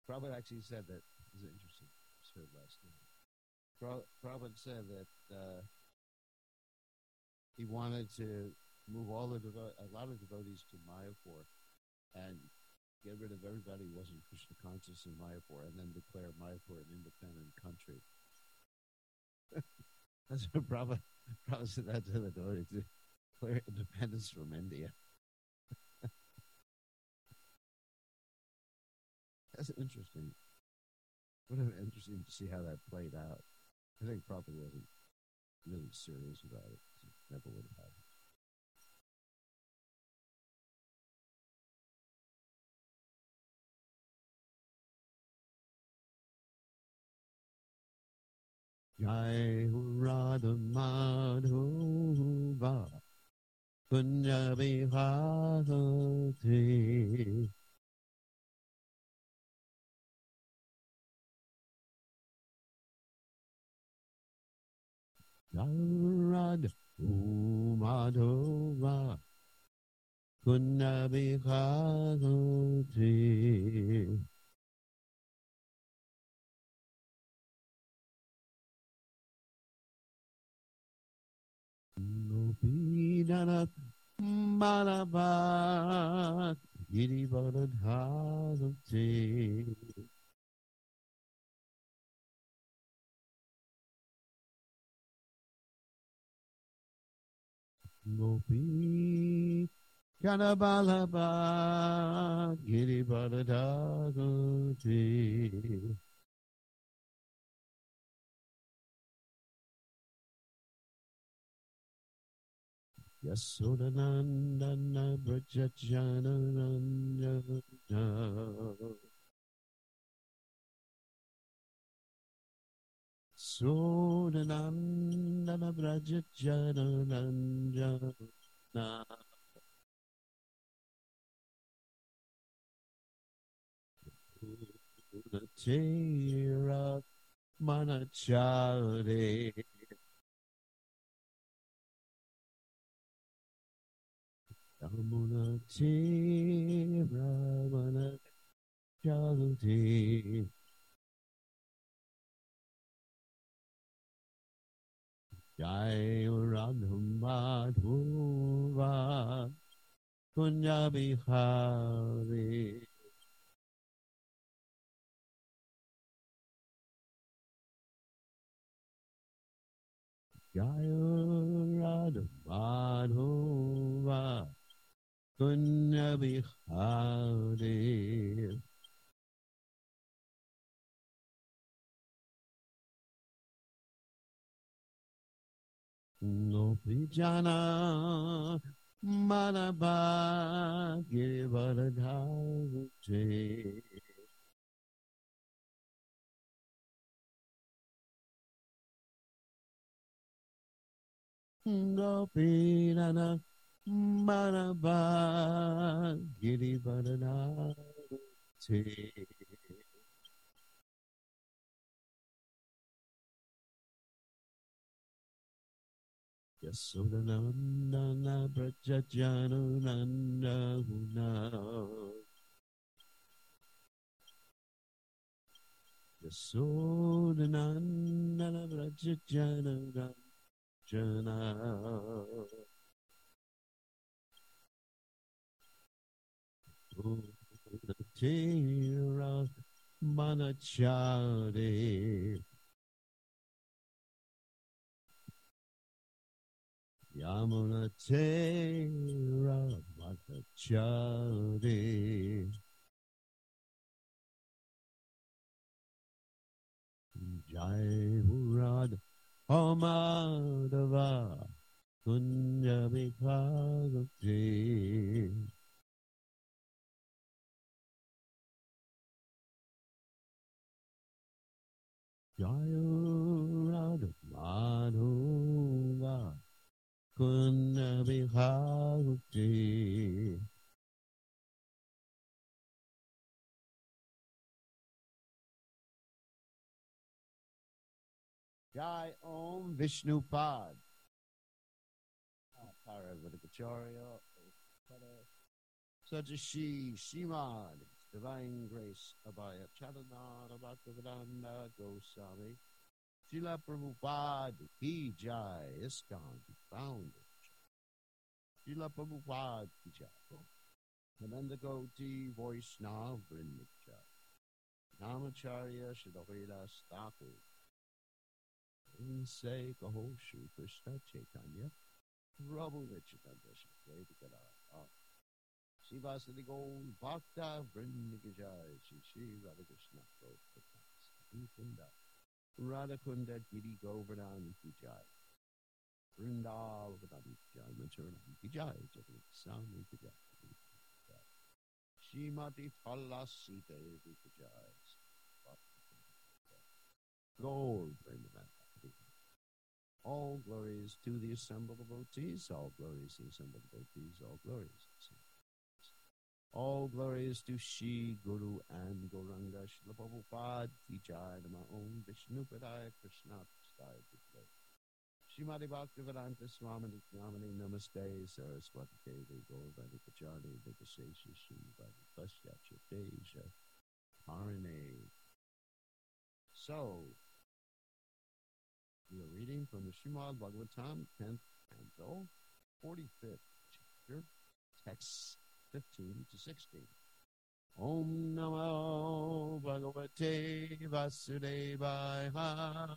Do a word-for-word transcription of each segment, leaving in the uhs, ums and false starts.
Prabhupada actually said that. This is interesting. Just heard last night. Pra- Prabhupada said that uh, he wanted to move all the devo- a lot of devotees to Mayapur and get rid of everybody who wasn't Krishna conscious in Mayapur, and then declare Mayapur an independent country. That's what Prabhupada, Prabhupada said that to the devotees, to declare independence from India. That's interesting. Would have been interesting to see how that played out. I think Prabhupada wasn't really serious about it. It never would have happened. Jai Radha Madhava Kunja Vihadati Jai Radha Madhava Kunja Vihadati Gopinath Malabat Girivardhati Gopi Kanabalaba Girivardhati Yasodanandana Brajajananandana Sodanandana Brajajananandana Tera Manachare Yamuna Tera Manachare Jai Radha Madhava Kunya Bihari Jai Radha Madhava Kunya Bihari Gopijana Manaba Girivardhari Gopinana Manaba Girivardhari Yasodanandana Brajajananandana Yasodanandana Brajajananandana Tera Manachare Yamuna Tera Manachare Jai Radha Madhava Kunya Bihagati Jai Radha Madhava Kunya Bihagati Jai Om Vishnupad Paravatakacharya Sajashi Shimad Divine Grace Abhaya Charanara Bhaktivedanta Goswami Srila Prabhupada Ki Jai ISKCON Founder Srila Prabhupada Ki Jai Ananda Goti Vaishnava Vrinda Jai Namacharya Shridhar Thakur Say Kaho Shri Krishna Chaitanya Prabhu Nityananda Shri Advaita Shivasati Gold Bhakta Vrinda Jai Shri Shri Radhakrishna Gopakunda Radhakunda Giri Govardhan Ki Jai Vrindavan Ki Jai Mathura Ki Jai Jagat Swami Ki Jai Shrimati Phalla Sita Ki Jai Gold Vrindavan. All glories to the assembled devotees, all glories to the assembled devotees, all glories. All glories to Shri Guru and Gauranga Srila Prabhupada Ki Jai Nama Om Vishnu Padaya Krishna Prasthaya Bhutale Srimati Bhaktivedanta Swami Nityanamani Namaste Saraswati Devi Govardhana Pachari Vikasesha Srimati Pasyatya Deja Parine. So, we are reading from the Srimad Bhagavatam, tenth canto, forty-fifth chapter, text fifteen to sixteen. Om Namo Bhagavate Vasudevaya.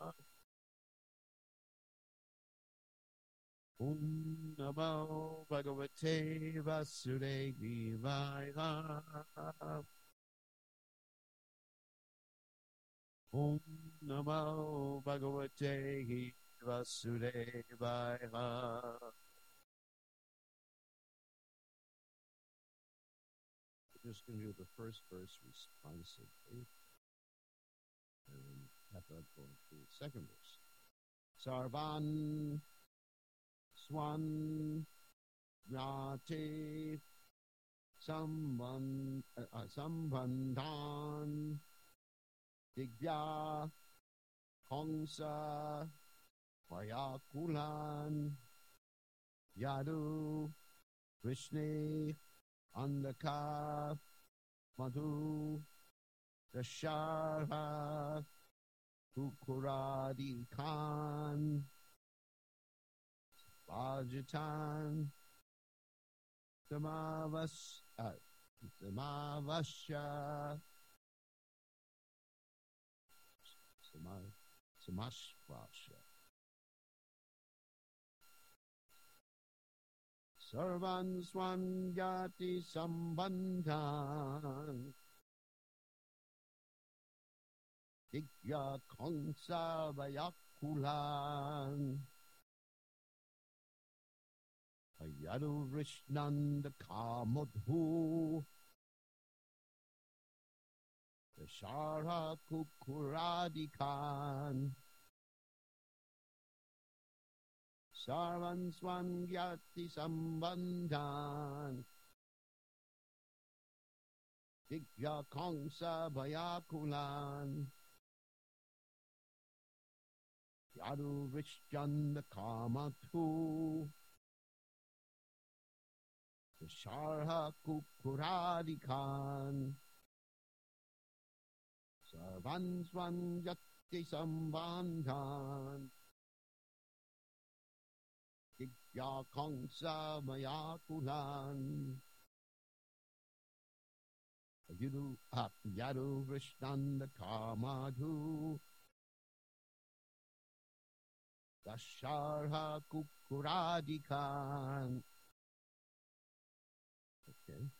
Om Namo Bhagavate Vasudevaya. Om Namo Bhagavate Vasudevaya. Just going to do the first verse responsively, and after I'm going through the second verse. Sarvan Swan Yate Samban uh, Sambandhan Digya Kongsa Vayakulan Yadu Krishna Andaka Madhu Dashara Kukuradi Khan Vajatan Samavas uh, Samavasya Samashvasya Sarvan Swan Yati Sambandhan Digya Kongsa Vayakulan Ayadu Rishnanda Kamadhu Dashara Kukuradikan Sarvan Swan Yati Sambandhan Digya Kongsa Vayakulan Yadu Rishnanda Kamadhu Dashara Kukuradikan Sarvan Swan Yati Sambandhan Digya Kongsa Vayakulan Yadu Yadu Rishnanda Kamadhu Dashara Kukuradikan. Okay.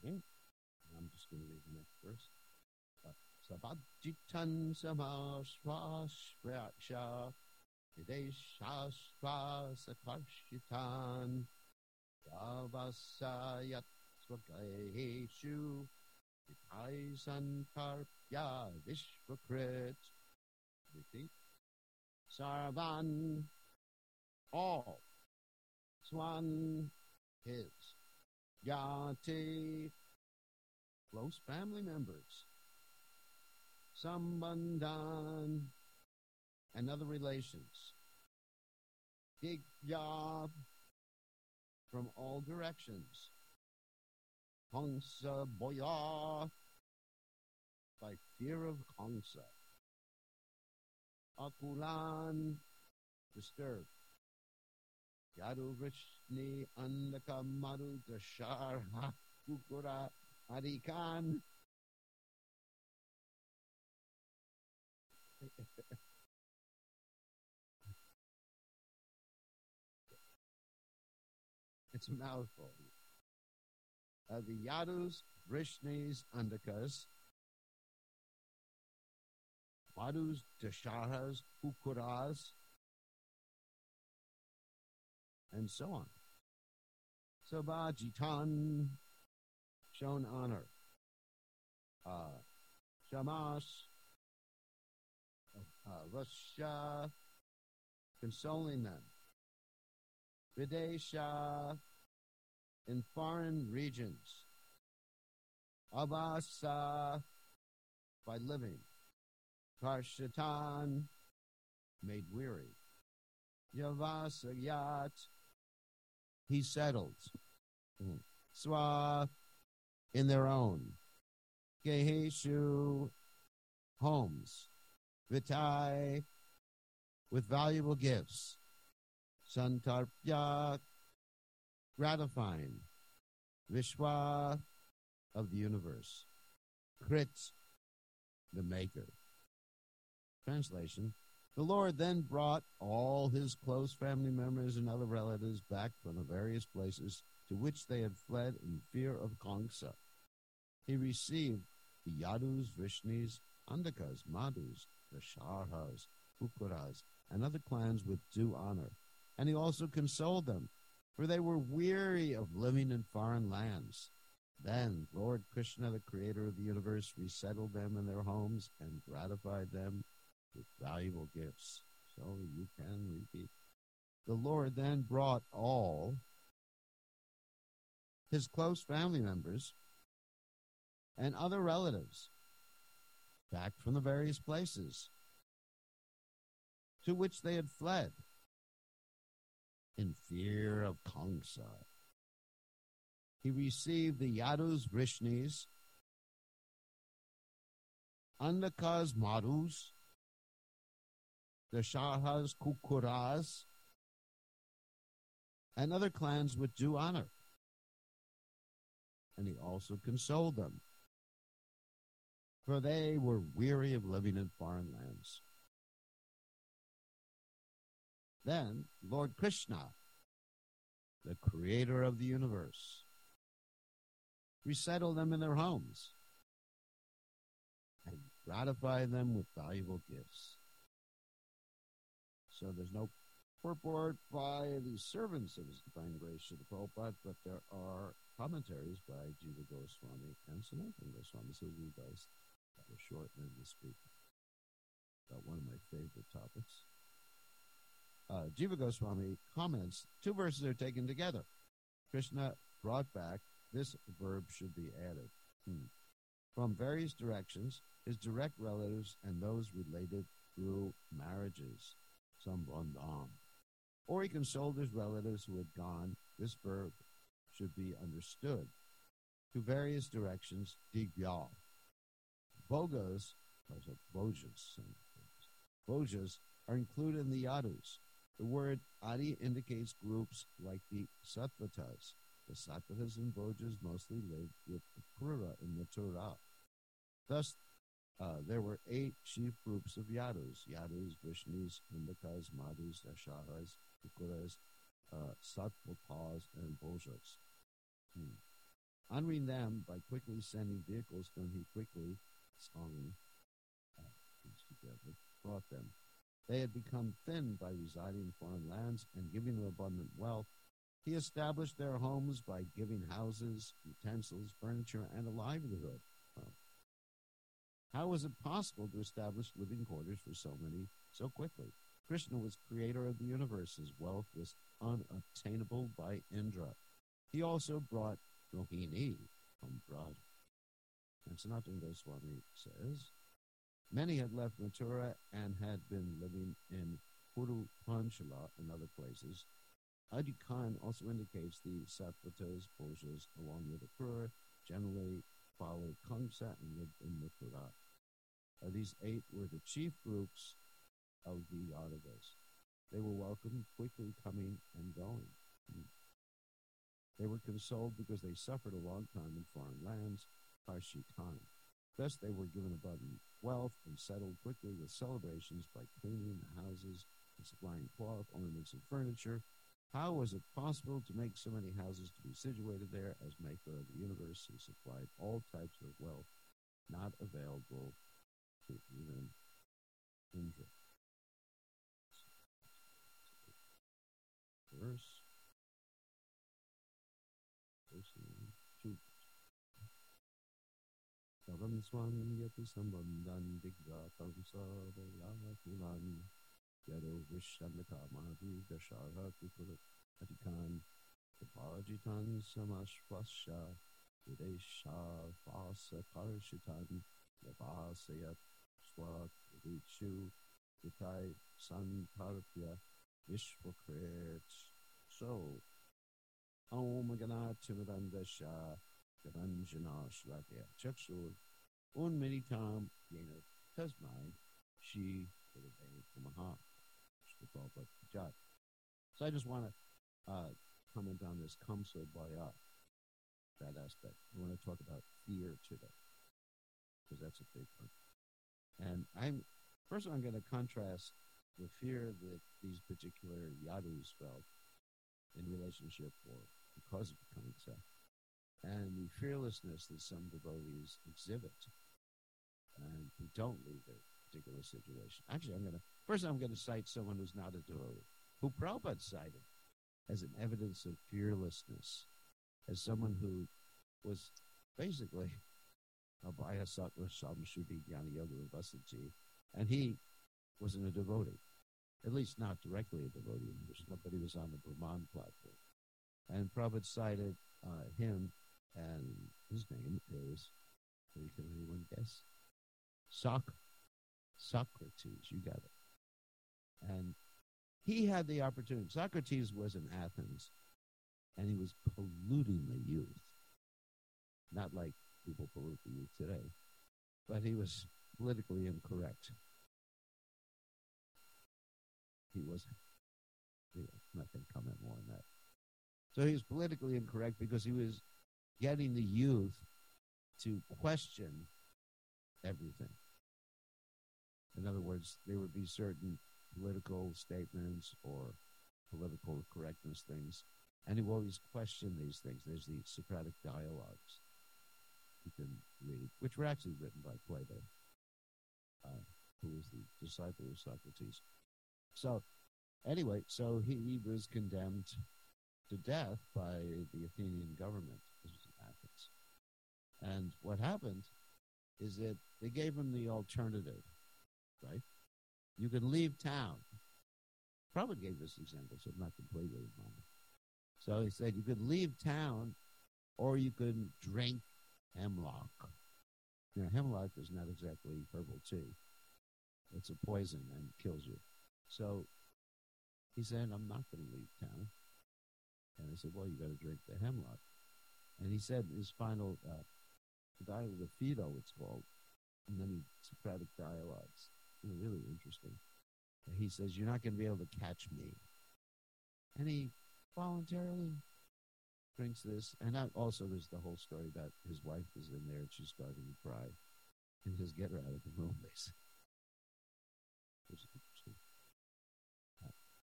Okay. I'm just going to read the next verse. Sabhajitan samashvashvaksha videshashva sakarshitan Yavasayat swagaeshu vitaisankarpya vishvakrit. Repeat. Sarvan, all. Swan, his. Yati, close family members. Sambandhan, and other relations. Digya, from all directions. Kangsa boya, by fear of Kangsa. Akulan, disturbed. Yadu Vrishni Andaka Madhu Dashar Kukura Adikan. It's a mouthful. Uh, the Yadus, Vrishnis, Andakas, Madhus, Dashahas, Kukuras, and so on. Sabhajitan, shown honor. Uh, Shamash, uh, Rasha, consoling them. Videsha, in foreign regions. Avasa, by living. Karshatan, made weary. Yavasayat, he settled. Mm. Swa, in their own. Geheshu, homes. Vitai, with valuable gifts. Santarpya, gratifying. Vishwa, of the universe. Krit, the maker. Translation. The Lord then brought all his close family members and other relatives back from the various places to which they had fled in fear of Kangsa. He received the Yadus, Vrishnis, Andakas, Madhus, the Sharhas, Kukuras, and other clans with due honor. And he also consoled them, for they were weary of living in foreign lands. Then Lord Krishna, the creator of the universe, resettled them in their homes and gratified them with valuable gifts. So you can repeat. The Lord then brought all his close family members and other relatives back from the various places to which they had fled in fear of Kangsa. He received the Yadus, Vrishnis, Andakas, Madhus, the Shahas, Kukuras, and other clans with due honor. And he also consoled them, for they were weary of living in foreign lands. Then Lord Krishna, the creator of the universe, resettled them in their homes and gratified them with valuable gifts. So there's no purport by the servants of His Divine Grace Srila Prabhupada, but there are commentaries by Jiva Goswami and Sanatana Goswami, so we guys that were short and this week. About one of my favorite topics. Uh, Jiva Goswami comments, two verses are taken together. Krishna brought back, this verb should be added. Hmm. From various directions, his direct relatives and those related through marriages, sambandham. Or he consoled his relatives who had gone, this verb should be understood. To various directions, digya. Bogas, bojas, bojas are included in the yadus. The word adi indicates groups like the sattvatas. The sattvatas and bojas mostly lived with the krura in Mathura. Thus, uh, there were eight chief groups of yadus: yadus, Vrishnis, Andakas, Madhus, Ashahas, Kukuras, uh, sattvatas, and bojas. Hmm. honoring them by quickly sending vehicles from he quickly, song, uh, together, brought them. They had become thin by residing in foreign lands and giving them abundant wealth. He established their homes by giving houses, utensils, furniture, and a livelihood. Well, how was it possible to establish living quarters for so many so quickly? Krishna was creator of the universe. His wealth was unobtainable by Indra. He also brought Rohini from Braj. And Sanatana Goswami says, many had left Mathura and had been living in Puru Panchala and other places. Adi Khan also indicates the Satvatas, Bhojas, along with the Krura, generally followed Kamsa and lived in Mathura. Uh, these eight were the chief groups of the Yadavas. They were welcomed, quickly coming and going. Mm. They were consoled because they suffered a long time in foreign lands, harsh time. Thus they were given abundant wealth and settled quickly with celebrations by cleaning the houses and supplying cloth, ornaments, and furniture. How was it possible to make so many houses to be situated there as maker of the universe who supplied all types of wealth not available to even Indra? Verse. Two. Savam swan yati sambandhan digvatam sarvalakulan yado vishamakamadhi dashara kukulat atikan kapajitan samashvasya videsha vasa karshitan yavasayat swat vichu vitai santarpya vishvakrit. So Om Gana Chimadandasha Garanjana Shlakya Chakshur Un Minitam Yena Tasmai Shi Kumaha. So I just want to uh, comment on this Kamsa Baya, that aspect. I want to talk about fear today, because that's a big one. And I'm first I'm going to contrast the fear that these particular yadus felt in relationship or because of becoming Seth, and the fearlessness that some devotees exhibit and who don't leave their particular situation. Actually, I'm going to first I'm going to cite someone who's not a devotee, who Prabhupada cited as an evidence of fearlessness, as someone who was basically Abhaya Sattva Samshuddhi Jnana Yoga Vasaji, and he wasn't a devotee, at least not directly a devotee, but he was on the Brahman platform. And Prabhupada cited uh, him, and his name is, can anyone guess? Soc- Socrates, you got it. And he had the opportunity. Socrates was in Athens, and he was polluting the youth. Not like people pollute the youth today, but he was politically incorrect. He was, I'm not going to comment more on that. So he was politically incorrect because he was getting the youth to question everything. In other words, there would be certain political statements or political correctness things, and he would always question these things. There's the Socratic dialogues you can read, which were actually written by Plato, uh, who was the disciple of Socrates. So, anyway, so he, he was condemned to death by the Athenian government. This was in Athens. And what happened is that they gave him the alternative, right? You could leave town. Probably gave this example, so I'm not completely wrong. So he said you could leave town or you could drink hemlock. Now, hemlock is not exactly herbal tea. It's a poison and kills you. So he said, I'm not going to leave town. And I said, well, you got to drink the hemlock. And he said his final, uh, the dialogue of Phaedo, it's called, and then he, Socratic dialogues. They're really interesting. And he says, you're not going to be able to catch me. And he voluntarily drinks this. And that, also there's the whole story about his wife is in there and she's starting to cry. And he says, get her out of the room, basically. Which is interesting.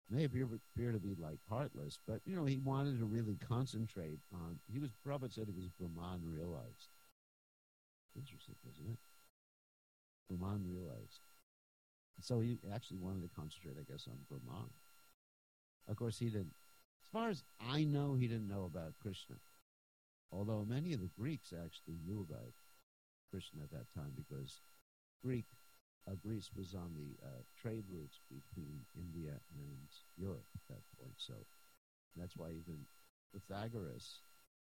may appear, appear to be like heartless, but you know, he wanted to really concentrate on. He was Prabhupada said he was Brahman realized. Interesting, isn't it? Brahman realized. So he actually wanted to concentrate, I guess, on Brahman. Of course, he didn't. As far as I know, he didn't know about Krishna. Although many of the Greeks actually knew about Krishna at that time, because Greek uh, Greece was on the uh, trade routes between India and Europe at that point. So that's why even Pythagoras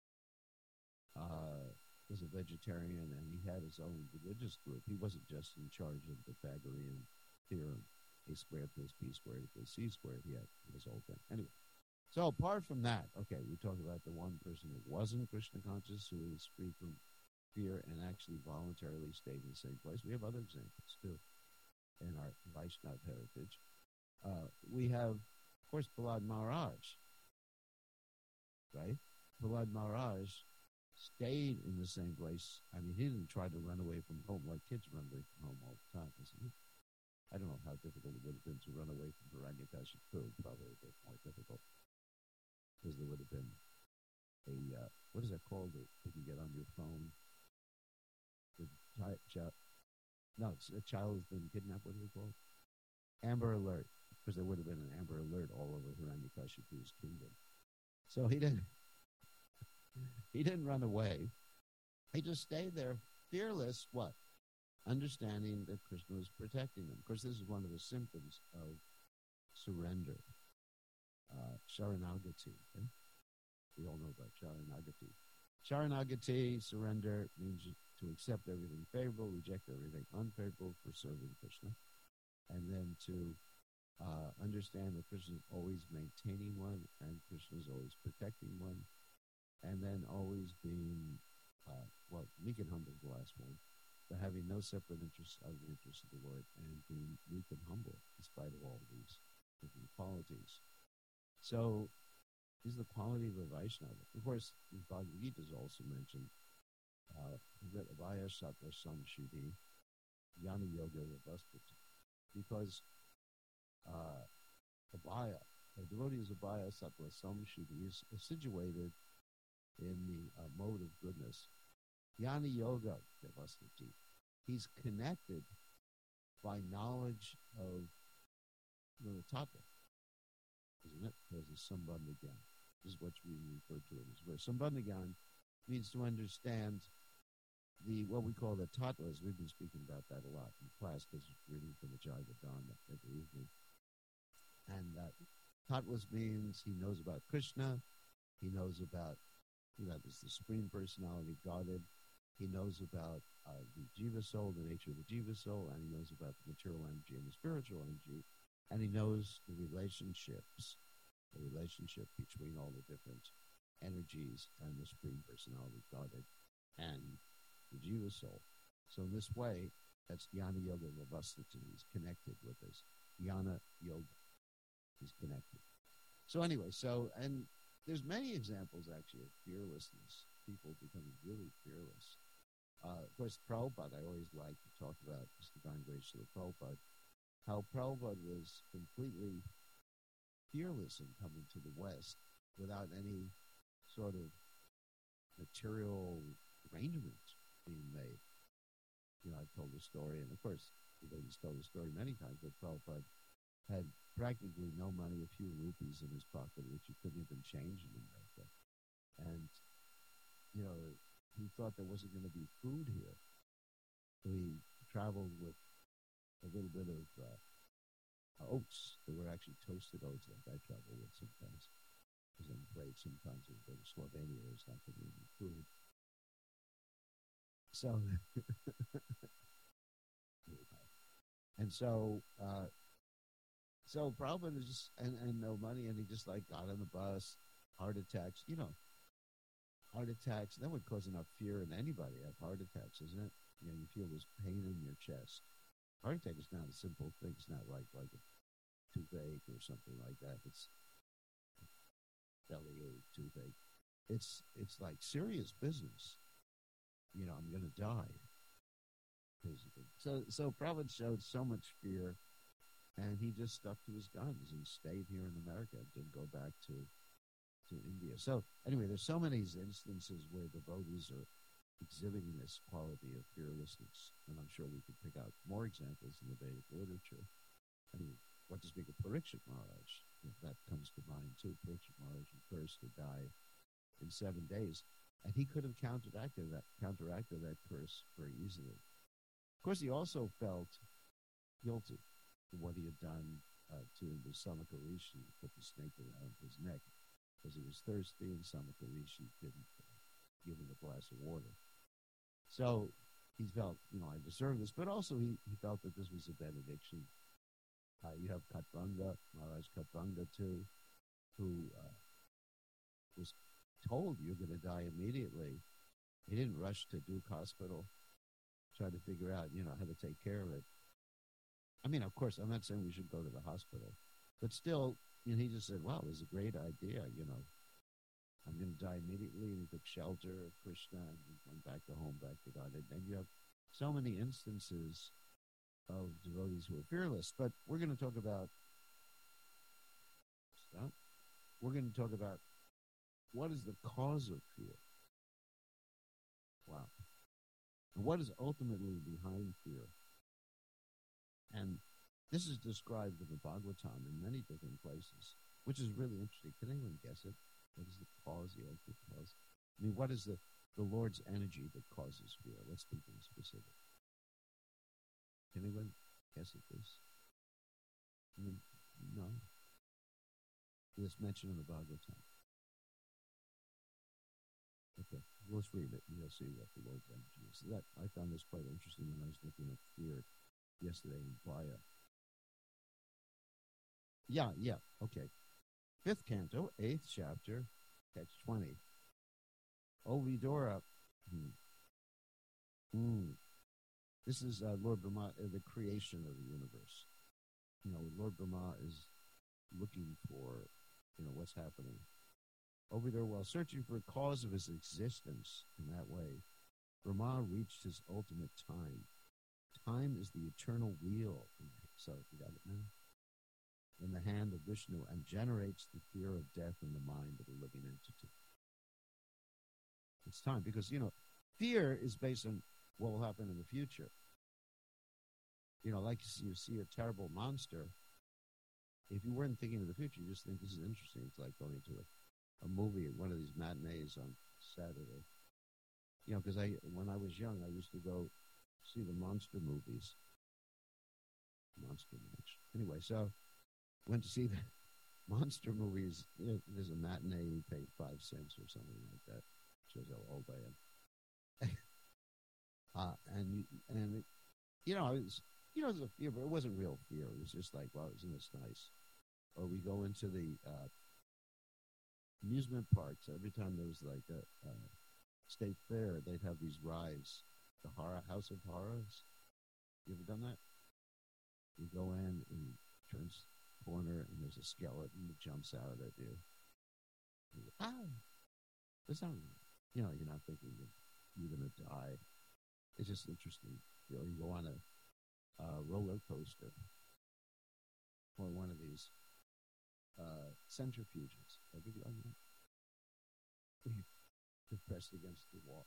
uh, was a vegetarian, and he had his own religious group. He wasn't just in charge of the Pythagorean theorem, a squared plus b squared equals c squared. He had his whole thing. Anyway, so apart from that, okay, we talk about the one person who wasn't Krishna conscious, who is free from fear and actually voluntarily stayed in the same place. We have other examples too in our Vaishnava heritage. Uh, we have, of course, Prahlad Maharaj, right? Prahlad Maharaj stayed in the same place. I mean, he didn't try to run away from home like kids run away from home all the time, isn't it? I don't know how difficult it would have been to run away from Hiranyakashipu. Probably a bit more difficult, because there would have been a, uh, what is that called that you can get on your phone? The child, no, it's a child has been kidnapped. What do we call it? Amber Alert, because there would have been an Amber Alert all over Hiranyakashipu's kingdom. So he didn't, he didn't run away. He just stayed there, fearless. What? Understanding that Krishna was protecting him. Of course, this is one of the symptoms of surrender. Uh, Sharanagati. Okay? We all know about Sharanagati. Sharanagati, surrender, means to accept everything favorable, reject everything unfavorable for serving Krishna, and then to uh, understand that Krishna is always maintaining one, and Krishna is always protecting one, and then always being, uh, well, meek and humble is the last one, but having no separate interests other than the interests of the Lord, and being meek and humble in spite of all these different qualities. So, these are the quality of a Vaishnava. Of course, in Bhagavad Gita is also mentioned uh, that Abhaya Sattva Samshuddhi Jnana Yoga Vavastiti, because uh, Abhaya, a devotee's Abhaya Sattva Samshuddhi is, is situated in the uh, mode of goodness. Jnana Yoga Vavastiti. He's connected by knowledge of you know, the tattva, isn't it? There's a Sambandha Gyan. This is what we refer to it as. Where Sambandha Gyan means to understand the what we call the tattvas. We've been speaking about that a lot in class because we're reading from the Jaiva Dharma every evening. And that tattvas means he knows about Krishna, he knows about, you know, there's the Supreme Personality of Godhead, he knows about uh, the Jiva soul, the nature of the Jiva soul, and he knows about the material energy and the spiritual energy, and he knows the relationships, the relationship between all the different energies and the Supreme Personality of Godhead and the Jiva soul. So in this way, that's Jnana Yoga Vavastiti. He's connected with this. Jnana Yoga. He's connected. So anyway, so, and there's many examples actually of fearlessness, people becoming really fearless. Uh, of course, Prabhupada, I always like to talk about this divine grace of Prabhupada, how Prabhupada was completely fearless in coming to the West without any sort of material arrangements being made. You know, I've told the story, and of course, he's told the story many times, but Prabhupada had practically no money, a few rupees in his pocket, which he couldn't even change in America. And, you know, he thought there wasn't going to be food here. So he traveled with a little bit of uh, oats. They were actually toasted oats like I travel with sometimes. Because I'm afraid sometimes when you go to Slovenia, there's not going to be any food. So, and so, uh, so Prabhupada is just, and, and no money, and he just like got on the bus, heart attacks, you know, heart attacks, that would cause enough fear in anybody to have heart attacks, isn't it? You know, you feel this pain in your chest. Heart attack is not a simple thing. It's not like, like a toothache or something like that. It's bellyache, toothache. It's, it's like serious business. You know, I'm going to die. So, so Prabhupada showed so much fear, And he just stuck to his guns and stayed here in America and didn't go back to, to India. So anyway, there's so many instances where devotees are exhibiting this quality of fearlessness. And I'm sure we could pick out more examples in the Vedic literature. I mean, what to speak of Parikshit Maharaj, if that comes to mind too. Parikshit Maharaj was first to die in seven days. And he could have counteracted that, counteracted that curse very easily. Of course, he also felt guilty for what he had done uh, to the Samaka Rishi, put the snake around his neck, because he was thirsty, and Samaka Rishi didn't uh, give him a glass of water. So he felt, you know, I deserve this, but also he, he felt that this was a benediction. Uh, you have Khatvanga, Maharaj Khatvanga too, who uh, was told you're going to die immediately. He didn't rush to Duke Hospital, try to figure out, you know, how to take care of it. I mean, of course, I'm not saying we should go to the hospital, but still, you know, he just said, wow, it was a great idea, you know. I'm going to die immediately, and he took shelter of Krishna, and he went back to home, back to God. And, and you have so many instances of devotees who are fearless, but we're going to talk about, stop, we're going to talk about what is the cause of fear. Wow. And what is ultimately behind fear? And this is described in the Bhagavatam in many different places, which is really interesting. Can anyone guess it? What is the cause, the ultimate cause? I mean, what is the, the Lord's energy that causes fear? Let's be more specific. Can anyone guess at this? I mean, no. It's mentioned in the Bhagavatam. Okay, let's read it, and you'll see what the Lord's energy is. That, I found this quite interesting when I was looking at fear yesterday in Playa. Yeah, yeah, okay. Fifth canto, eighth chapter, text twenty. O Vidura. Hmm. Hmm. This is uh, Lord Brahma, uh, the creation of the universe. You know, Lord Brahma is looking for, you know, what's happening. Over there, while searching for a cause of his existence in that way, Brahma reached his ultimate time. Time is the eternal wheel. So, you got it now? In the hand of Vishnu, and generates the fear of death in the mind of a living entity. It's time, because, you know, fear is based on what will happen in the future. You know, like you see a terrible monster, if you weren't thinking of the future, you just think this is interesting. It's like going to a, a movie, one of these matinees on Saturday. You know, because I, when I was young, I used to go see the monster movies. Monster movies. Anyway, so went to see the monster movies. You know, there's a matinee, you pay five cents or something like that. Shows how old I am. uh, and, and it, you know, I was, you know, it was a fear, but it wasn't real fear. It was just like, wow, isn't this nice? Or we go into the uh, amusement parks. Every time there was like a, a state fair, they'd have these rides. The horror, House of Horrors. You ever done that? You go in and turns corner, and there's a skeleton that jumps out at you. you go, ah, that's not, you know, you're not thinking that you're going to die. It's just interesting. You know, you go on a uh, roller coaster or one of these uh, centrifuges. Have you done that? You're pressed against the wall.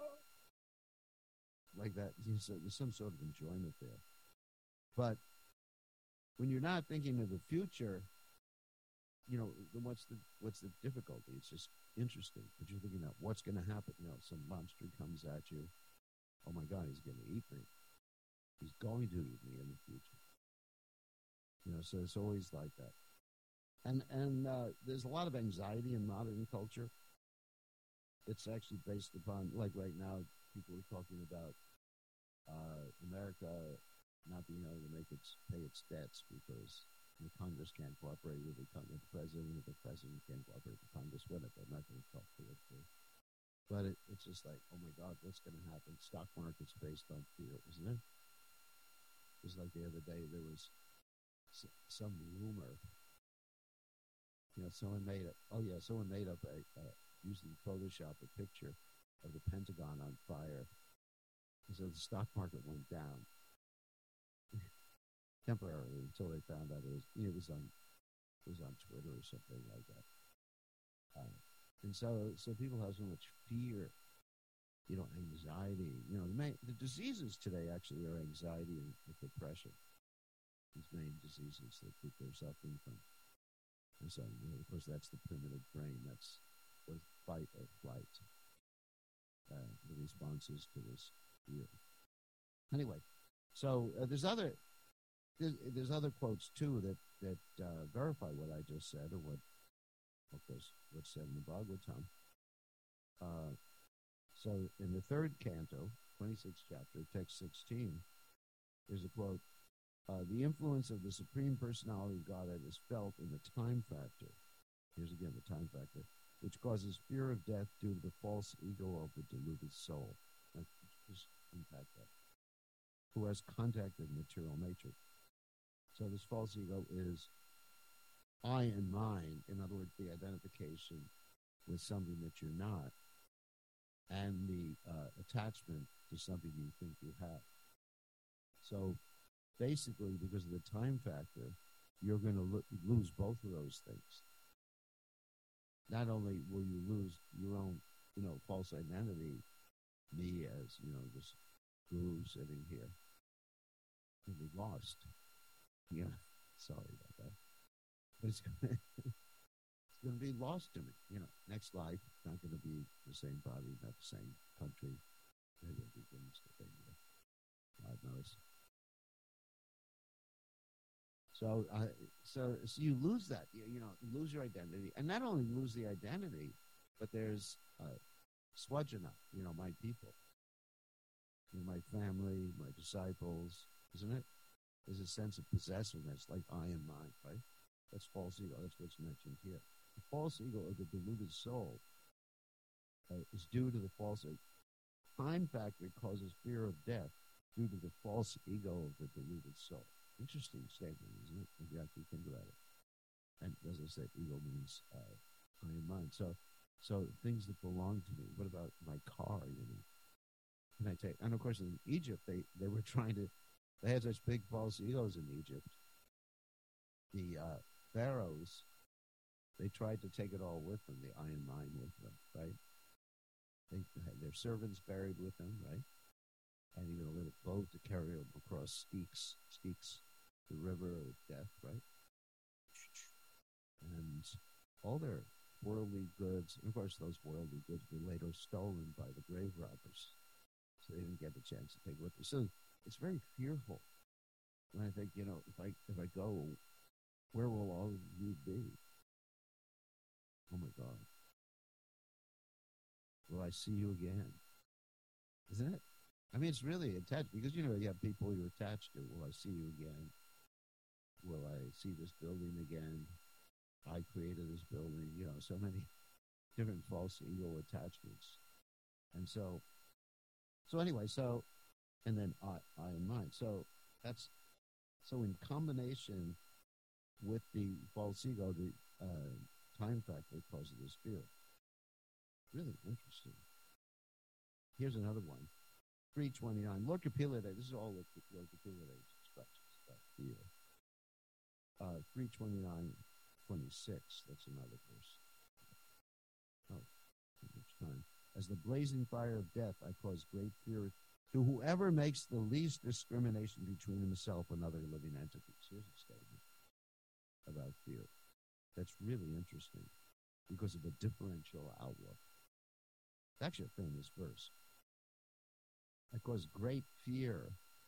Like that. There's some sort of enjoyment there. But when you're not thinking of the future, you know, what's the what's the difficulty? It's just interesting. But you're thinking about what's going to happen. You know, some monster comes at you. Oh my God, he's going to eat me. He's going to eat me in the future. You know, so it's always like that. And and uh, there's a lot of anxiety in modern culture. It's actually based upon, like right now, people are talking about uh, America not being able to make its pay its debts because the Congress can't cooperate with the, with the president, if the president can't cooperate with Congress, whatever. I'm not going to talk politically. But it, it's just like, oh my God, what's going to happen? Stock market's based on fear, isn't it? Just like the other day, there was some rumor. You know, someone made it. Oh yeah, someone made up a uh, using Photoshop a picture of the Pentagon on fire, and so the stock market went down. temporarily until they found out it was it was on it was on Twitter or something like that. Uh, and so so people have so much fear, you know, anxiety. You know, the main, the diseases today actually are anxiety and, and depression. These main diseases that people are suffering from. And so, you know, of course, that's the primitive brain. That's the fight or flight. Uh, the responses to this fear. Anyway, so uh, there's other there's, there's other quotes too that that uh, verify what I just said, or what, of course, what's said in the Bhagavatam. Uh, so in the third canto, twenty-sixth chapter, text sixteen, there's a quote. Uh, the influence of the Supreme Personality of Godhead is felt in the time factor. Here's again the time factor, which causes fear of death due to the false ego of the deluded soul. Now, just unpack that. Who has contacted material nature. So this false ego is I and mine, in other words, the identification with something that you're not, and the uh, attachment to something you think you have. So basically, because of the time factor, you're going to lo- lose both of those things. Not only will you lose your own, you know, false identity, me as, you know, this guru sitting here, you'll be lost. Yeah, sorry about that. But it's going to, it's going to be lost to me. You know, next life, not going to be the same body, not the same country. Maybe it'll be things that they do. God knows. So, uh, so, so you lose that, you, you know, you lose your identity, and not only lose the identity, but there's uh, swajana, you know, my people, you know, my family, my disciples, isn't it? There's a sense of possessiveness, like I am mine, right? That's false ego. That's what's mentioned here. The false ego of the deluded soul uh, is due to the false time factor causes fear of death due to the false ego of the deluded soul. Interesting statement, isn't it? If you actually think about it. And as I said, ego means uh, I am mine. So, so things that belong to me. What about my car? You know, can I take? And of course, in Egypt, they they were trying to. They had such big false egos in Egypt. The uh, pharaohs, they tried to take it all with them. The I am mine with them, right? They had their servants buried with them, right? And even a little boat to carry them across Styx, Styx, the river of death, right? And all their worldly goods, and of course those worldly goods were later stolen by the grave robbers. So they didn't get the chance to take with them. So it's very fearful. And I think, you know, if I if I go, where will all of you be? Oh my God. Will I see you again? Isn't it? I mean, it's really attached because, you know, you have people you're attached to. Will I see you again? Will I see this building again? I created this building, you know, so many different false ego attachments. And so, so anyway, so, and then I, I and mine. So that's, so in combination with the false ego, the uh, time factor causes this fear. Really interesting. Here's another one. three twenty-nine. Lord Kapilade, this is all Lord Kapilade's instructions about fear. Uh, three twenty-nine, twenty-six. That's another verse. Oh, too much time. As the blazing fire of death, I cause great fear to whoever makes the least discrimination between himself and other living entities. Here's a statement about fear. That's really interesting because of a differential outlook. It's actually a famous verse. I cause great fear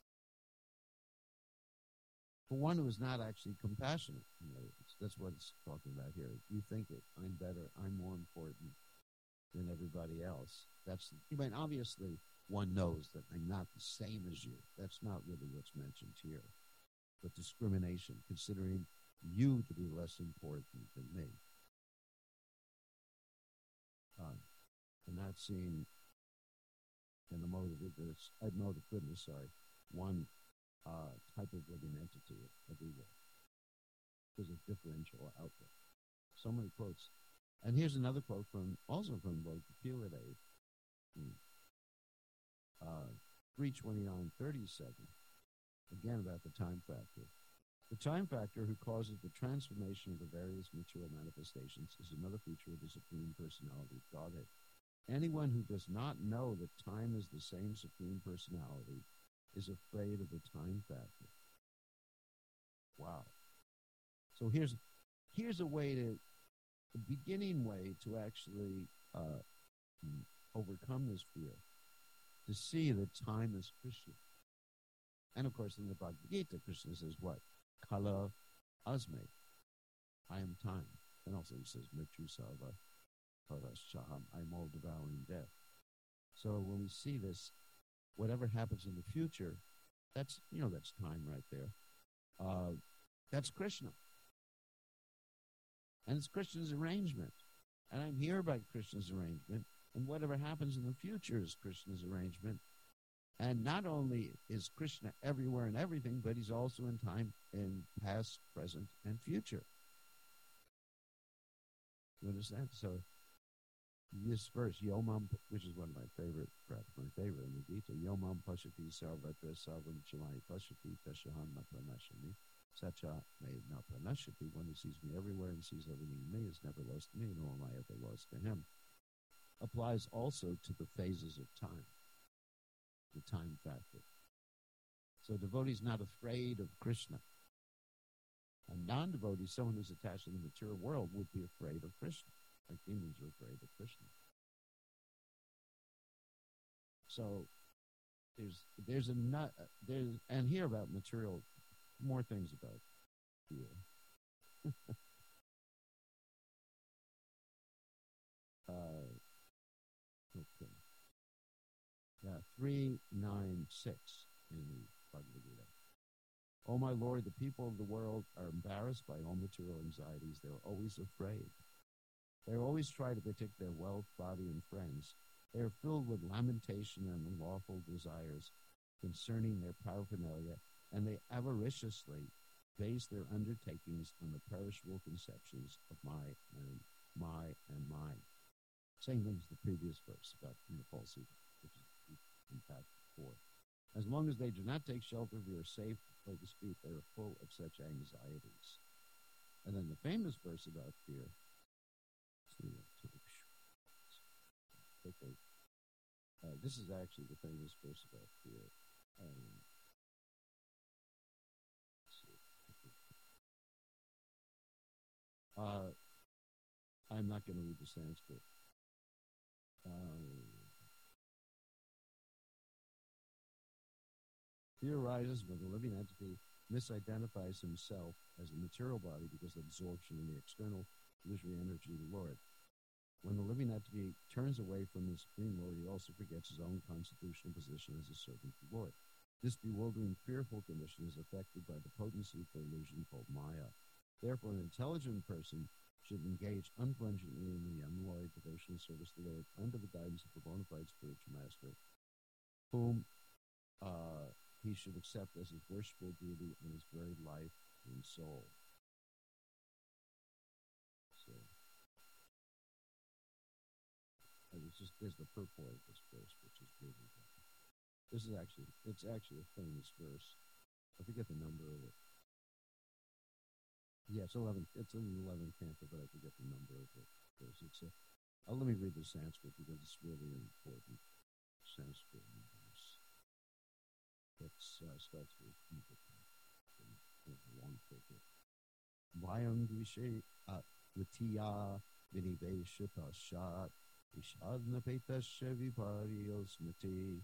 for one who is not actually compassionate. You know, that's what it's talking about here. You think it, I'm better, I'm more important than everybody else. That's, I mean, obviously one knows that I'm not the same as you. That's not really what's mentioned here. But discrimination, considering you to be less important than me. Uh, and not seeing in the mode of goodness, uh, mode of goodness, sorry, one uh, type of living entity of ego. There's a differential outlook. So many quotes. And here's another quote from, also from Lord Kapilade, uh, three twenty-nine, thirty-seven, again about the time factor. The time factor who causes the transformation of the various material manifestations is another feature of the Supreme Personality of Godhead. Anyone who does not know that time is the same Supreme Personality is afraid of the time factor. Wow. So here's here's a way to, a beginning way to actually uh, overcome this fear, to see that time is Krishna. And of course, in the Bhagavad Gita, Krishna says what? Kala asme. I am time. And also he says, Mrityu sarva paraschaham. I am all devouring death. So when we see this, whatever happens in the future, that's, you know, that's time right there. Uh, that's Krishna. And it's Krishna's arrangement. And I'm here by Krishna's arrangement. And whatever happens in the future is Krishna's arrangement. And not only is Krishna everywhere and everything, but he's also in time, in past, present, and future. You understand? So this verse, Yomam, which is one of my favorite, perhaps my favorite in the Gita, Yomam Pashati Sarvatra Sarvam Chimai Pashati Tashahan Napranashami. Sacha may Napranashati. One who sees me everywhere and sees everything in me is never lost to me, nor am I ever lost to him. Applies also to the phases of time. The time factor. So devotee is not afraid of Krishna. A non-devotee, someone who's attached to the material world, would be afraid of Krishna. Like demons are afraid of Krishna. So there's there's a nut there's and here about material, more things about fear. uh, okay. Yeah, three nine six in the Bhagavad Gita. Oh my Lord, the people of the world are embarrassed by all material anxieties. They're always afraid. They always try to protect their wealth, body, and friends. They are filled with lamentation and unlawful desires concerning their paraphernalia, and they avariciously base their undertakings on the perishable conceptions of my and my and mine. Same thing as the previous verse about in the false ego, which is in fact before. As long as they do not take shelter, they are safe, so to speak. They are full of such anxieties. And then the famous verse about fear. Okay. Uh, this is actually the famous verse about fear. Um, uh, I'm not going to read the Sanskrit. Uh, fear arises when the living entity misidentifies himself as a material body because of absorption in the external illusory energy of the Lord. When the living entity turns away from the Supreme Lord, he also forgets his own constitutional position as a servant of the Lord. This bewildering, fearful condition is affected by the potency of the illusion called Maya. Therefore, an intelligent person should engage unflinchingly in the unalloyed devotional service to the Lord under the guidance of the bona fide spiritual master, whom uh, he should accept as his worshipful deity in his very life and soul. So, it's just there's the purport of this verse, which is really good. This is actually it's actually a famous verse. I forget the number of it. Yeah, it's eleven. It's in the eleventh canto, but I forget the number of it. It's a, oh, let me read the Sanskrit because it's really important. Sanskrit verse. It uh, starts with one figure. Vayam dvishe vitiya viniveshita shat ishadna petasya vipariyo smriti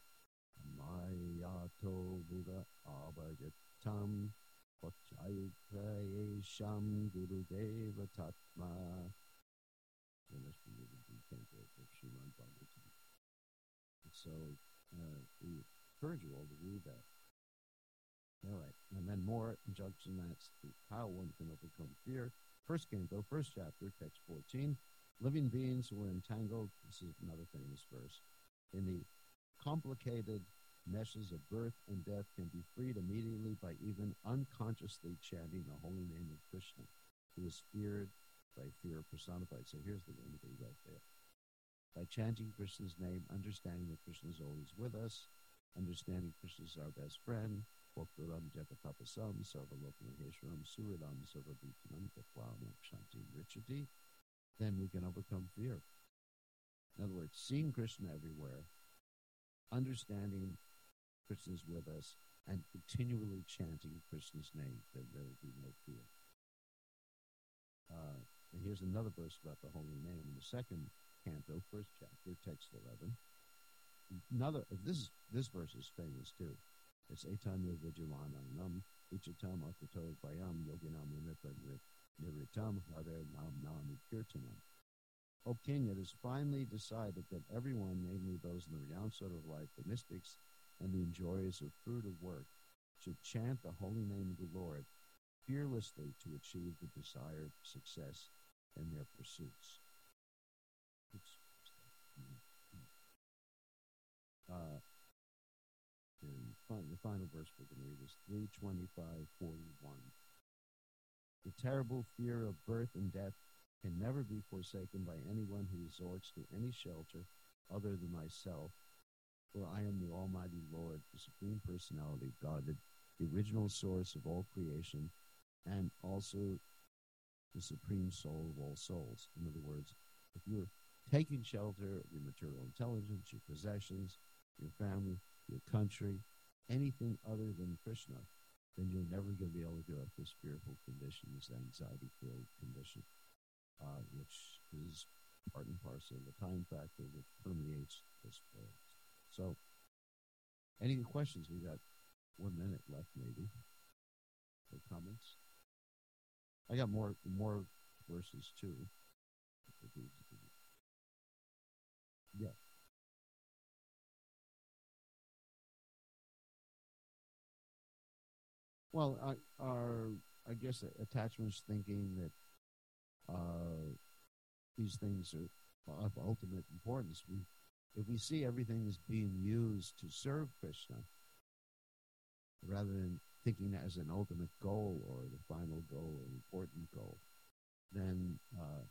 mayato buddha abhajatam Pachayukrayesham Gurudeva Tatma. And that's from the canto of Srimad Bhagavatam. So uh, we encourage you all to read that. All right. And then more injunction that's how one can overcome fear. First canto, first chapter, text fourteen. Living beings who are entangled, this is another famous verse, in the complicated meshes of birth and death can be freed immediately by even unconsciously chanting the holy name of Krishna, who is feared by fear personified. So here's the remedy right there. By chanting Krishna's name, understanding that Krishna is always with us, understanding Krishna is our best friend, Bokturam Jagatapasam Sarvalokam Heshram Suridam Sarvabhutanam Tatvam Shanti Richati, then we can overcome fear. In other words, seeing Krishna everywhere, understanding Krishna's with us, and continually chanting Krishna's name, then there will be no fear. Uh, and here's another verse about the holy name in the second canto, first chapter, text eleven. Another, this this verse is famous too. It's Etanya Vijayananam Uchitam Akato Bayam Yoginam Niritam Hare Nam Nam Kirtanam. O king, it is finally decided that everyone, namely those in the renowned sort of life, the mystics, and the enjoyers of fruit of work, should chant the holy name of the Lord fearlessly to achieve the desired success in their pursuits. Uh, and the final verse we're going to read is three twenty-five forty-one. The terrible fear of birth and death can never be forsaken by anyone who resorts to any shelter other than myself, for I am the Almighty Lord, the Supreme Personality of God, the, the original source of all creation, and also the Supreme Soul of all souls. In other words, if you're taking shelter of your material intelligence, your possessions, your family, your country, anything other than Krishna, then you're never going to be able to get off this fearful condition, this anxiety-filled condition, uh, which is part and parcel of the time factor which permeates this world. So, any questions? We got one minute left, maybe, for comments. I got more more verses too. Yeah. Well, I, our I guess attachments thinking that uh, these things are of ultimate importance. We, if we see everything as being used to serve Krishna, rather than thinking as an ultimate goal or the final goal or important goal, then uh,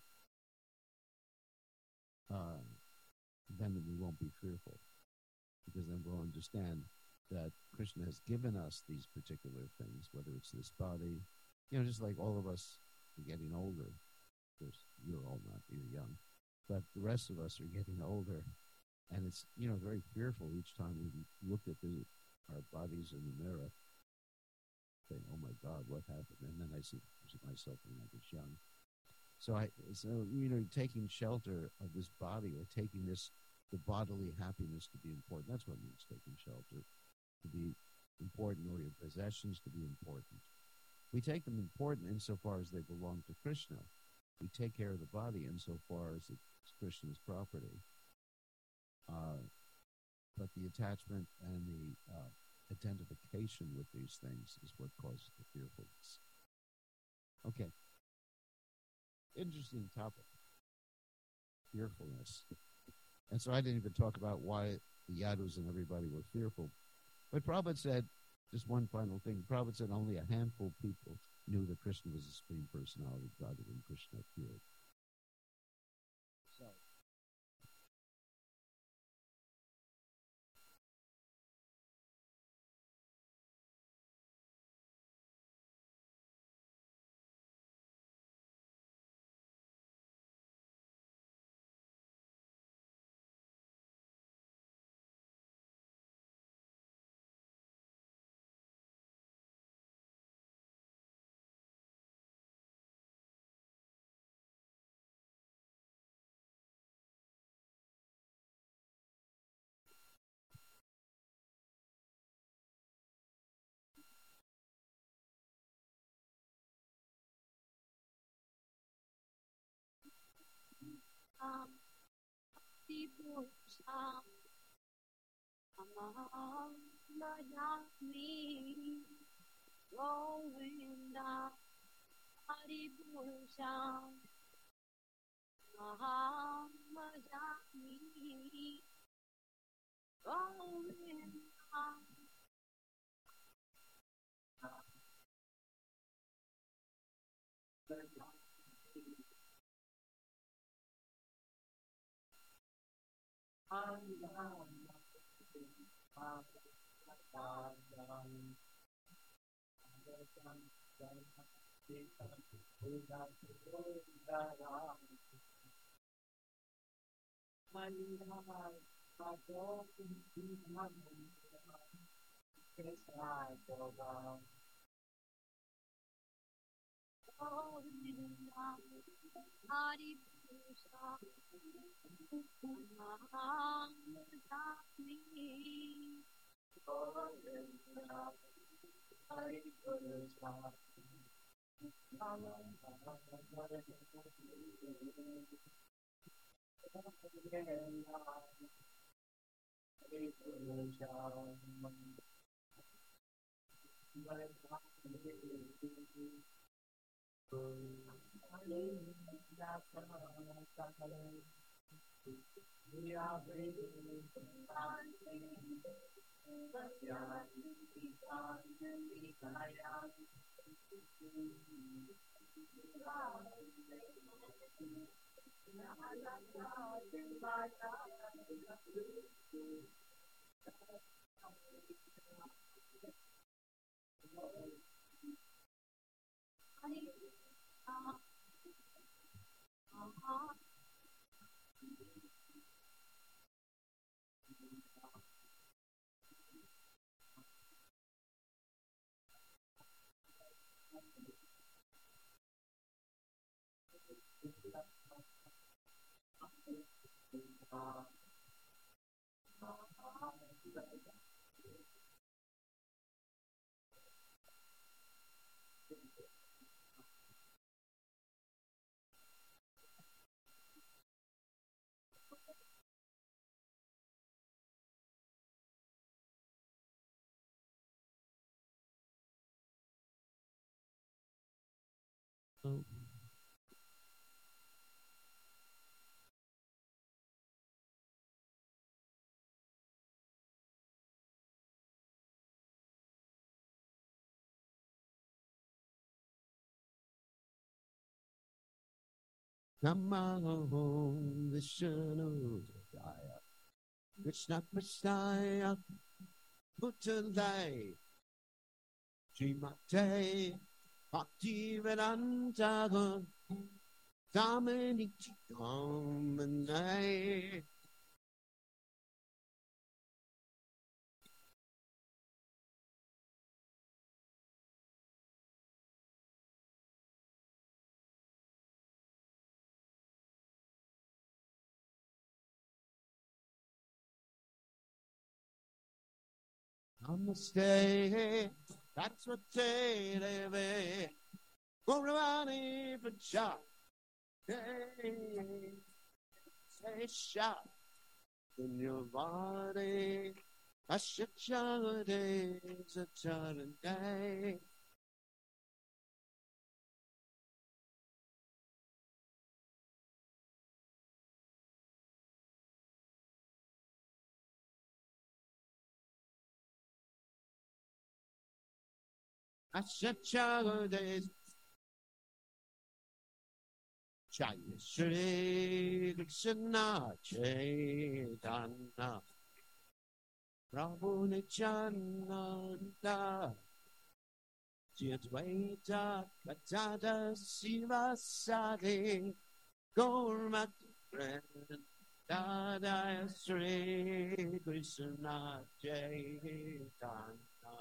uh, then we won't be fearful, because then we'll understand that Krishna has given us these particular things, whether it's this body, you know, just like all of us are getting older. Of course, you're all not, you're young, but the rest of us are getting older, and it's, you know, very fearful each time we look at the, our bodies in the mirror, saying, oh my God, what happened? And then I see myself when I was young. So I, so, you know, taking shelter of this body, or taking this, the bodily happiness to be important, that's what it means, taking shelter, to be important, or your possessions to be important. We take them important insofar as they belong to Krishna. We take care of the body insofar as it's Krishna's property. Uh, but the attachment and the uh, identification with these things is what causes the fearfulness. Okay. Interesting topic. Fearfulness. And so I didn't even talk about why the Yadus and everybody were fearful. But Prabhupada said, just one final thing, Prabhupada said only a handful of people knew that Krishna was the Supreme Personality of God when Krishna appeared. So, um, people um, among the me going down Haribusam Mahamajami going down Oh. Namo Vishnu Daya Krishna Krishna Bhutale Srimate Bhaktivedanta Damani Kamane Namaste. That's what they live. Guruvani Vacha. Say shot in your body. Ashachade Zacharanday. Ashachade Jaya Shri Krishna Chaitanya Prabhu Nityananda Jadvaita Katada Siva Sadi Gormat Dada Sri Krishna Chaitanya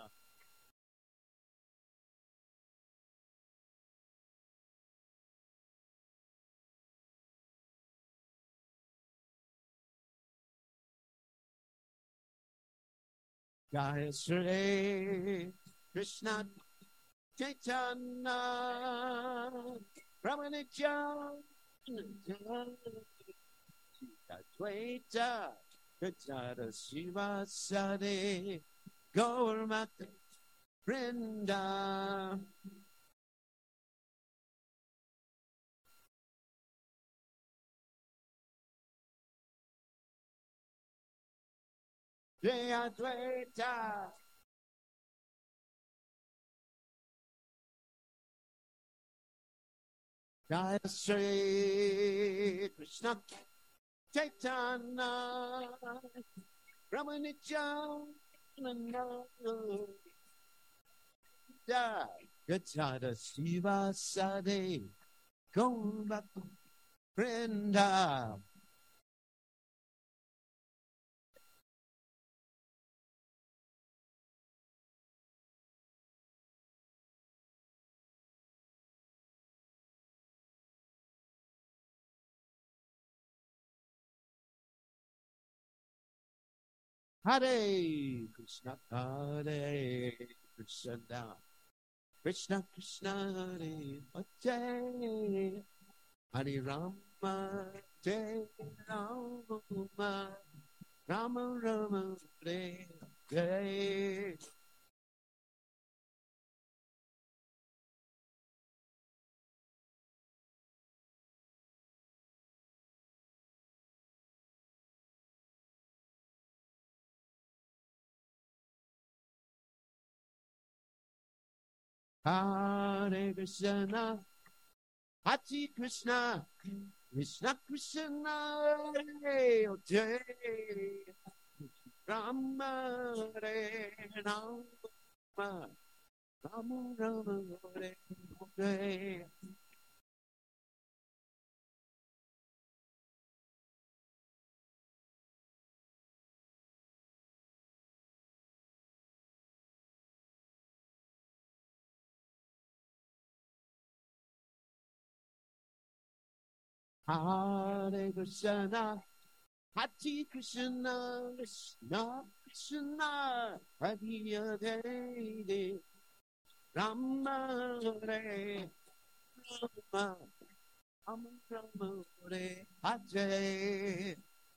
Jaya Sri Krishna Chaitanya Brahmanityananda Advaita Gajada Shiva Sadi Gaurmata Vrinda Jaya Advaita Jaya Sri Krishna Chaitanya Brahmanityananda Gachara Shiva Sade, go back to Brenda. Hare Krishna, Hare Krishna, Krishna Krishna, Hare Hare, Hare Rama, Hare Rama, Rama Rama, Hare Hare. Hare Krishna, Hare Krishna, Krishna Krishna, Hare Hare, Rama Hare Rama, Rama Rama Hare Hare. Hare Krishna, Hare Krishna, Krishna Krishna, Hare Hare, Rama Hare Rama, Rama Rama Hare Hare.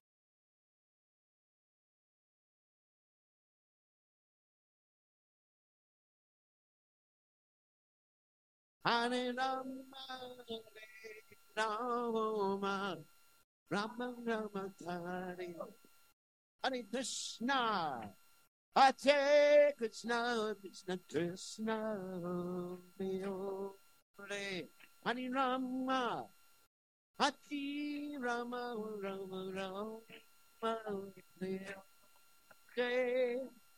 Hare Rama, Hare Rama, Rama Rama Hare Hare Krishna, Hare Krishna, Krishna Krishna, Hare Hare, Hare Rama, Hare Rama, Rama Rama, Hare Hare.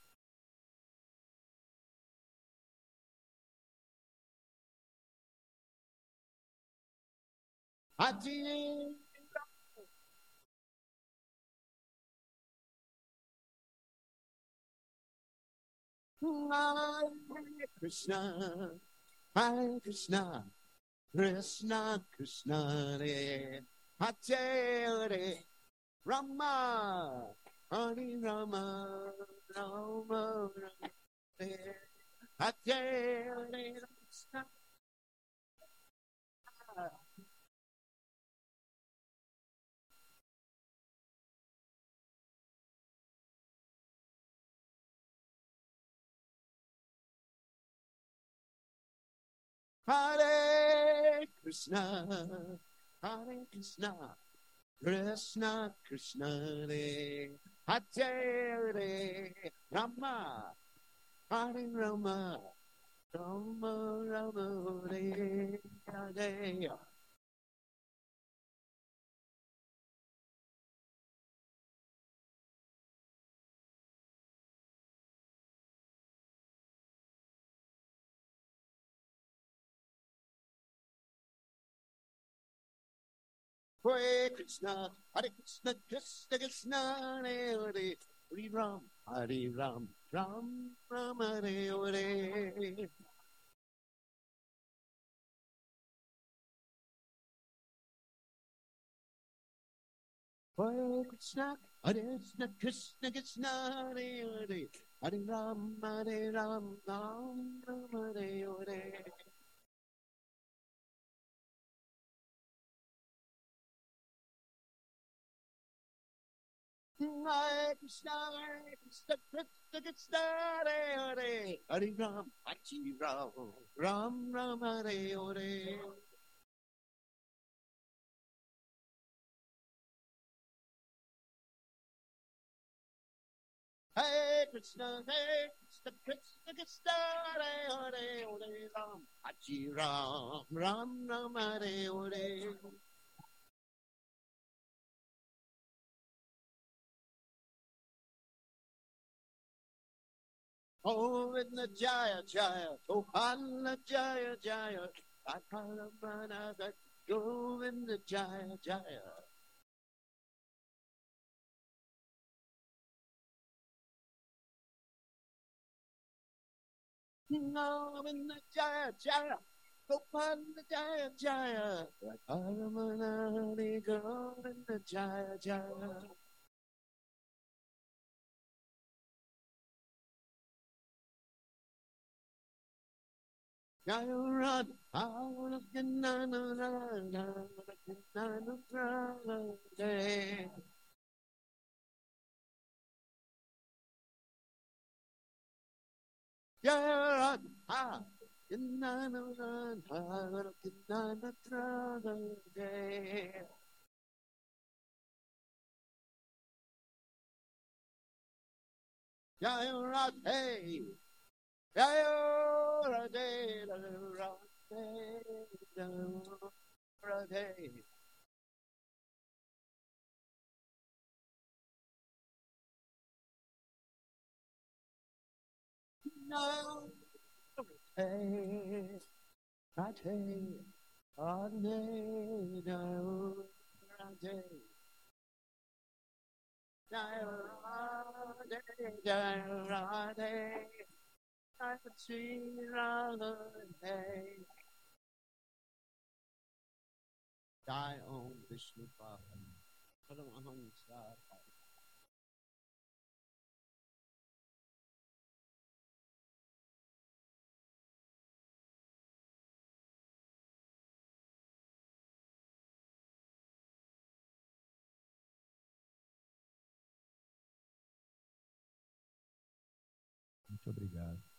Hare Hare Krishna, Hare Krishna, Krishna Krishna, Hare Hare, Rama, Hare Rama, Rama Rama, Hare Hare, Krishna. Hare Krishna, Hare Krishna, Krishna Krishna, Hare Hare, Rama, Hare Rama, Rama Rama, Hare Hare. Hare Krishna, Hare Krishna, Krishna Krishna, Hare Hare, Hare Ram, Hare Ram, Ram Ram, Hare Hare. Hare Krishna, Hare Krishna, Krishna Krishna, Hare Hare, Hare Ram, Hare Ram, Ram Ram, Hare Hare. Hare Krishna, Hare Krishna, Krishna Krishna, Hare Hare, Hare Ram, Hare Ram, Ram Ram, Hare Hare. Hare Krishna, Hare Krishna, Krishna Krishna, Hare Hare, Hare Ram, Hare Ram, Ram Ram, Hare Hare. Govinda Jaya Jaya, Gopala Jaya Jaya, Akalamana Govinda Jaya Jaya. Govinda Jaya Jaya, Gopala Jaya Jaya, Akalamana Govinda Jaya Jaya. Jaya Rad, out of the Nana Nana, Nana Nana, Jaya Rad, Nana Nana, Nana Nana, Jaya Rad, hey, Jaya Radhe, Radhe, Radhe. No, hey, Radhe, Radhe, no, Radhe. Jaya Radhe, Jaya Radhe, Jaya Shri Radhe. Jai Om Vishnu Pada. Paramahamsa. Muito obrigado.